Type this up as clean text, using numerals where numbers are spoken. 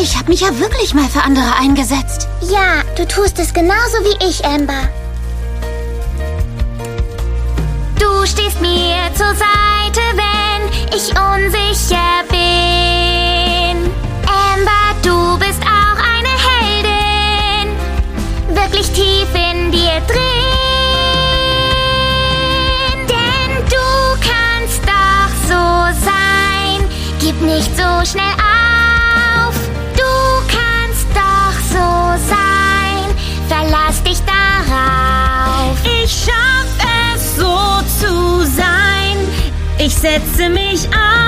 Ich habe mich ja wirklich mal für andere eingesetzt. Ja, du tust es genauso wie ich, Amber. Du stehst mir zur Seite, wenn ich unsicher bin. Amber, du bist auch eine Heldin, wirklich tief in dir drin. Denn du kannst doch so sein, gib nicht so schnell auf. Du kannst doch so sein, verlass dich darauf. Ich schaff es so zu sein, ich setze mich auf.